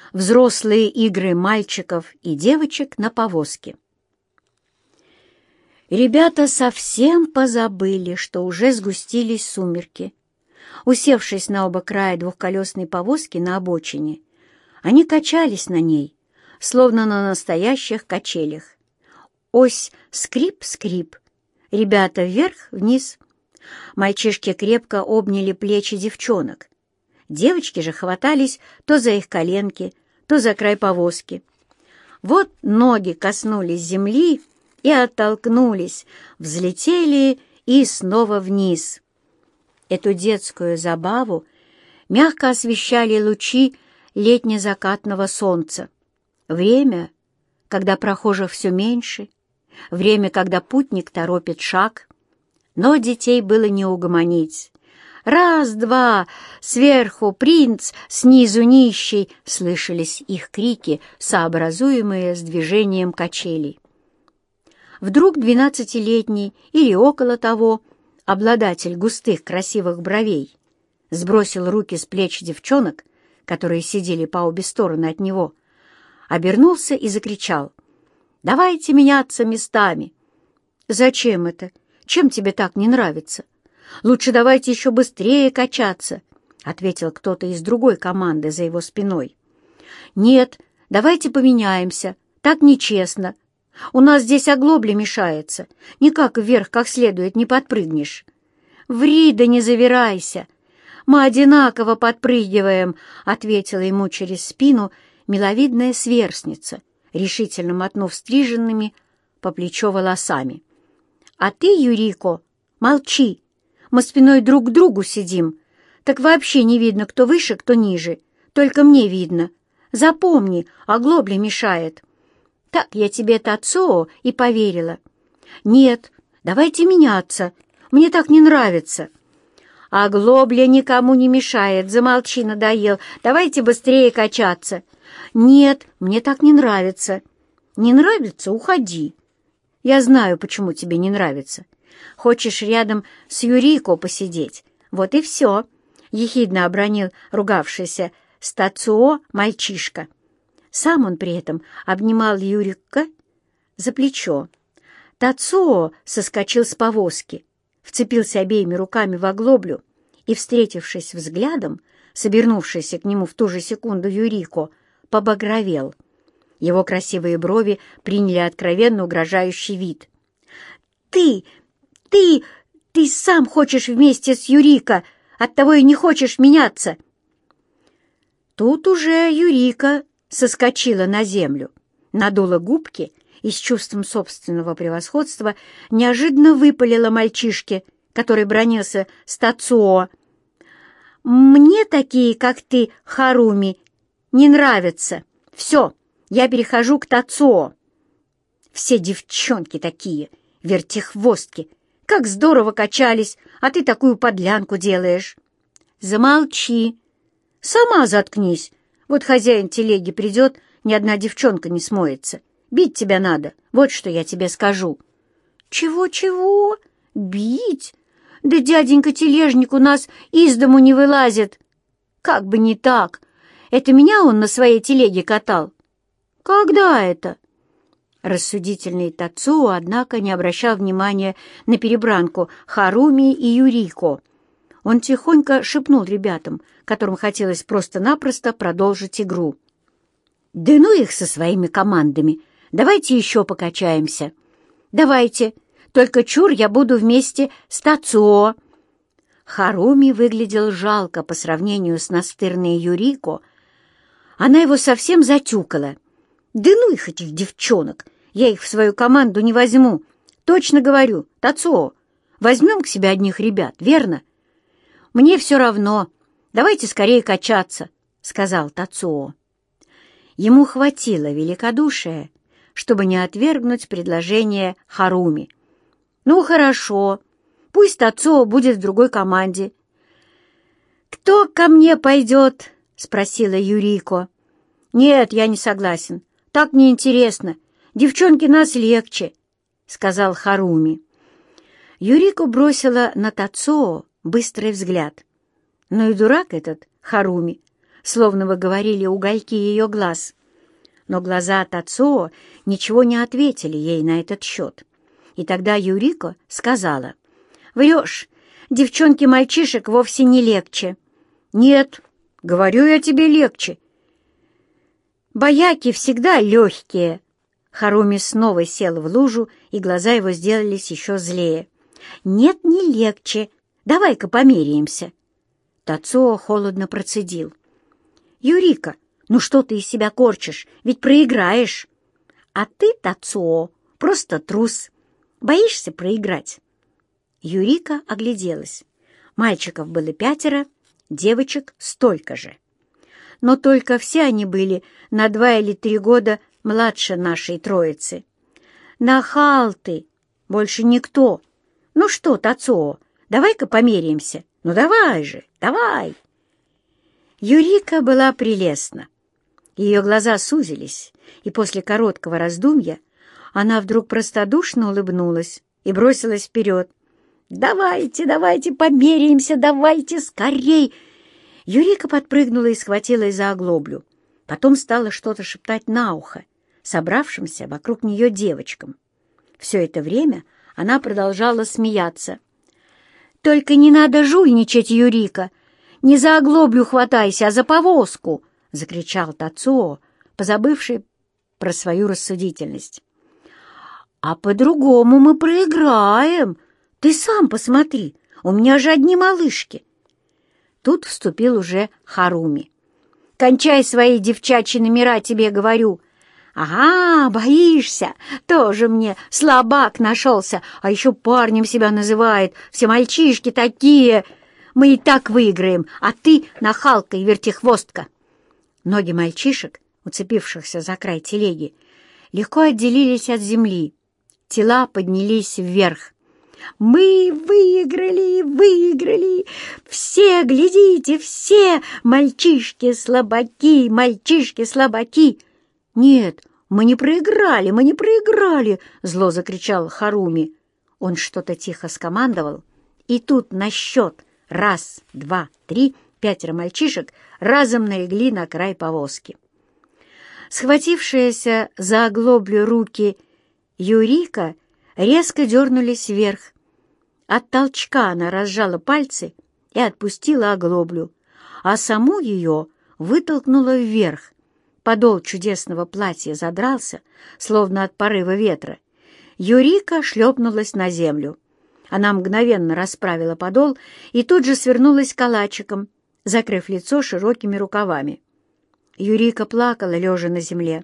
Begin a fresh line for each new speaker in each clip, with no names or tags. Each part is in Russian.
взрослые игры мальчиков и девочек на повозке. Ребята совсем позабыли, что уже сгустились сумерки. Усевшись на оба края двухколесной повозки на обочине, они качались на ней, словно на настоящих качелях. Ось скрип-скрип, ребята вверх-вниз. Мальчишки крепко обняли плечи девчонок. Девочки же хватались то за их коленки, то за край повозки. Вот ноги коснулись земли и оттолкнулись, взлетели и снова вниз. Эту детскую забаву мягко освещали лучи летне-закатного солнца. Время, когда прохожих все меньше, время, когда путник торопит шаг. Но детей было не угомонить. «Раз, два, сверху принц, снизу нищий!» — слышались их крики, сообразуемые с движением качелей. Вдруг 12-летний или около того обладатель густых красивых бровей сбросил руки с плеч девчонок, которые сидели по обе стороны от него, обернулся и закричал: «Давайте меняться местами!» «Зачем это? Чем тебе так не нравится? Лучше давайте еще быстрее качаться», — ответил кто-то из другой команды за его спиной. «Нет, давайте поменяемся, так нечестно. У нас здесь оглобля мешается, никак вверх как следует не подпрыгнешь». «Ври да не завирайся! Мы одинаково подпрыгиваем», — ответила ему через спину миловидная сверстница, решительно мотнув стриженными по плечо волосами. «А ты, Юрико, молчи, мы спиной друг к другу сидим, так вообще не видно, кто выше, кто ниже, только мне видно. Запомни, оглобля мешает». «Так я тебе, Тацуо, и поверила». «Нет, давайте меняться, мне так не нравится». «Оглобля никому не мешает, замолчи, надоел, давайте быстрее качаться». «Нет, мне так не нравится». «Не нравится? Уходи». «Я знаю, почему тебе не нравится. Хочешь рядом с Юрико посидеть? Вот и все», — ехидно обронил ругавшийся с Тацуо мальчишка. Сам он при этом обнимал Юрико за плечо. Тацуо соскочил с повозки, вцепился обеими руками в оглоблю и, встретившись взглядом, собернувшийся к нему в ту же секунду Юрико, побагровел. Его красивые брови приняли откровенно угрожающий вид. «Ты, ты, ты сам хочешь вместе с Юрико, оттого и не хочешь меняться!» Тут уже Юрико соскочила на землю, надула губки и с чувством собственного превосходства неожиданно выпалила мальчишке, который бранился с Тацуо: «Мне такие, как ты, Харуми, не нравятся. Все, я перехожу к Тацуо. Все девчонки такие, вертихвостки. Как здорово качались, а ты такую подлянку делаешь». «Замолчи. Сама заткнись. Вот хозяин телеги придет, ни одна девчонка не смоется. Бить тебя надо, вот что я тебе скажу». «Чего-чего? Бить? Да дяденька-тележник у нас из дому не вылазит». «Как бы не так. Это меня он на своей телеге катал». «Когда это?» Рассудительный Тацуо, однако, не обращал внимания на перебранку Харуми и Юрико. Он тихонько шепнул ребятам, которым хотелось просто-напросто продолжить игру: «Да ну их со своими командами! Давайте еще покачаемся!» «Давайте! Только чур я буду вместе с Тацуо!» Харуми выглядел жалко по сравнению с настырной Юрико. Она его совсем затюкала. «Да ну их, этих девчонок! Я их в свою команду не возьму! Точно говорю, Тацуо, возьмем к себе одних ребят, верно?» «Мне все равно. Давайте скорее качаться», — сказал Тацуо. Ему хватило великодушия, чтобы не отвергнуть предложение Харуми. «Ну, хорошо. Пусть Тацуо будет в другой команде». «Кто ко мне пойдет?» — спросила Юрико. «Нет, я не согласен. Так неинтересно. Девчонки нас легче», — сказал Харуми. Юрико бросила на Тацуо быстрый взгляд. Ну и дурак этот Харуми. словно вы говорили угольки ее глаз. Но глаза Тацуо ничего не ответили ей на этот счет. И тогда Юрико сказала: «Врешь, девчонки мальчишек вовсе не легче». «Нет, говорю я тебе, легче. Бояки всегда легкие». Харуми снова сел в лужу, и глаза его сделались еще злее. «Нет, не легче. Давай-ка померяемся». Тацуо холодно процедил: «Юрика, ну что ты из себя корчишь? Ведь проиграешь». «А ты, Тацуо, просто трус. Боишься проиграть?» Юрика огляделась. Мальчиков было 5, девочек столько же. Но только все они были на 2 или 3 года младше нашей троицы. «Нахал ты! Больше никто! Ну что, Тацуо, давай-ка померяемся! Ну давай же, давай!» Юрика была прелестна. Ее глаза сузились, и после короткого раздумья она вдруг простодушно улыбнулась и бросилась вперед. «Давайте, давайте померяемся, давайте скорей!» Юрика подпрыгнула и схватилась за оглоблю. Потом стала что-то шептать на ухо собравшимся вокруг нее девочкам. Все это время она продолжала смеяться. «Только не надо жульничать, Юрика! Не за оглоблю хватайся, а за повозку!» — закричал Тацуо, позабывший про свою рассудительность. «А по-другому мы проиграем! Ты сам посмотри, у меня же одни малышки!» Тут вступил уже Харуми. «Кончай свои девчачьи номера, тебе говорю!» «Ага, боишься? Тоже мне слабак нашелся, а еще парнем себя называет. Все мальчишки такие. Мы и так выиграем, а ты нахалка и вертихвостка». Ноги мальчишек, уцепившихся за край телеги, легко отделились от земли. Тела поднялись вверх. «Мы выиграли, выиграли! Все, глядите, все! Мальчишки-слабаки, мальчишки-слабаки!» «Нет, мы не проиграли, мы не проиграли!» — зло закричал Харуми. Он что-то тихо скомандовал, и тут на счет 1, 2, 3 5 мальчишек разом налегли на край повозки. Схватившиеся за оглоблю руки Юрика резко дернулись вверх. От толчка она разжала пальцы и отпустила оглоблю, а саму ее вытолкнула вверх. Подол чудесного платья задрался, словно от порыва ветра. Юрика шлепнулась на землю. Она мгновенно расправила подол и тут же свернулась калачиком, закрыв лицо широкими рукавами. Юрика плакала, лежа на земле.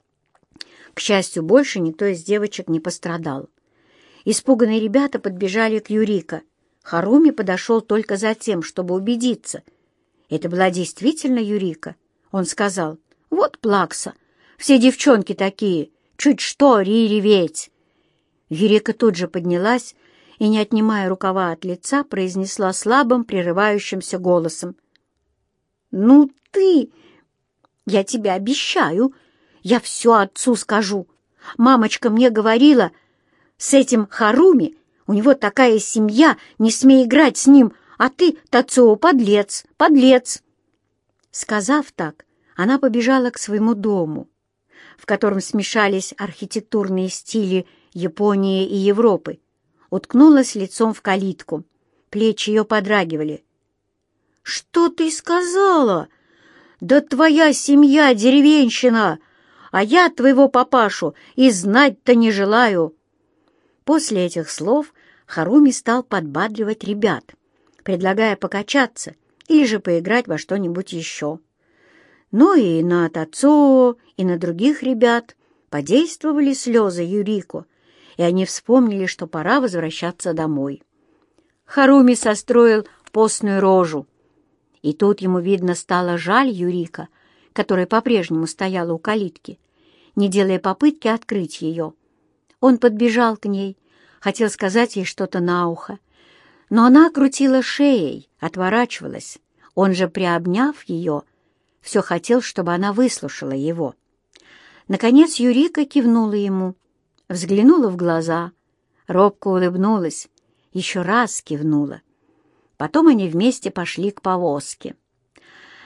К счастью, больше никто из девочек не пострадал. Испуганные ребята подбежали к Юрика. Харуми подошел только за тем, чтобы убедиться. Это была действительно Юрика. Он сказал: «Вот плакса, все девчонки такие, чуть что реветь». Юрика тут же поднялась и, не отнимая рукава от лица, произнесла слабым, прерывающимся голосом: «Ну ты! Я тебе обещаю, я все отцу скажу. Мамочка мне говорила, с этим Харуми у него такая семья, не смей играть с ним, а ты, Тацуо, подлец, подлец». Сказав так, она побежала к своему дому, в котором смешались архитектурные стили Японии и Европы, уткнулась лицом в калитку. Плечи ее подрагивали. «Что ты сказала? Да твоя семья деревенщина, а я твоего папашу и знать-то не желаю». После этих слов Харуми стал подбадривать ребят, предлагая покачаться или же поиграть во что-нибудь еще. Но и на Тацуо, и на других ребят подействовали слезы Юрико, и они вспомнили, что пора возвращаться домой. Харуми состроил постную рожу, и тут ему, видно, стало жаль Юрика, которая по-прежнему стояла у калитки, не делая попытки открыть ее. Он подбежал к ней, хотел сказать ей что-то на ухо, но она крутила шеей, отворачивалась. Он же, приобняв ее, все хотел, чтобы она выслушала его. Наконец Юрика кивнула ему, взглянула в глаза, робко улыбнулась, еще раз кивнула. Потом они вместе пошли к повозке.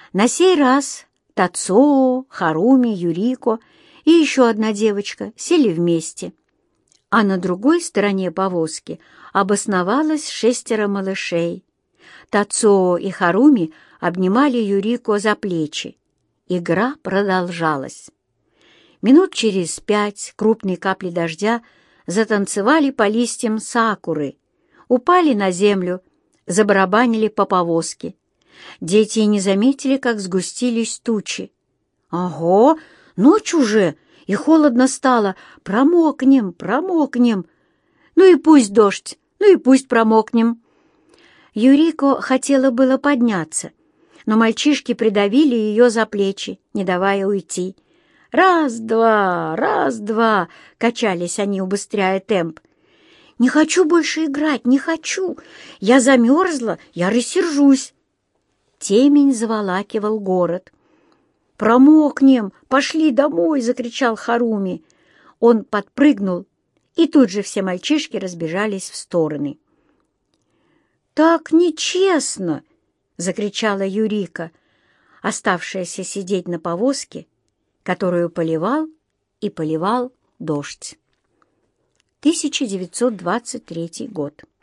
На сей раз Тацуо, Харуми, Юрико и еще одна девочка сели вместе, а на другой стороне повозки обосновалось 6 малышей. Тацуо и Харуми обнимали Юрико за плечи. Игра продолжалась. Минут через 5 крупные капли дождя затанцевали по листьям сакуры, упали на землю, забарабанили по повозке. Дети и не заметили, как сгустились тучи. «Ого, ночь уже, и холодно стало, промокнем, промокнем. Ну и пусть дождь, ну и пусть промокнем». Юрико хотела было подняться, но мальчишки придавили ее за плечи, не давая уйти. Раз-два, раз-два, качались они, убыстряя темп. «Не хочу больше играть, не хочу! Я замерзла, я рассержусь!» Темень заволакивал город. «Промокнем! Пошли домой!» — закричал Харуми. Он подпрыгнул, и тут же все мальчишки разбежались в стороны. «Так нечестно!» — закричала Юрика, оставшаяся сидеть на повозке, которую поливал и поливал дождь. 1923 год.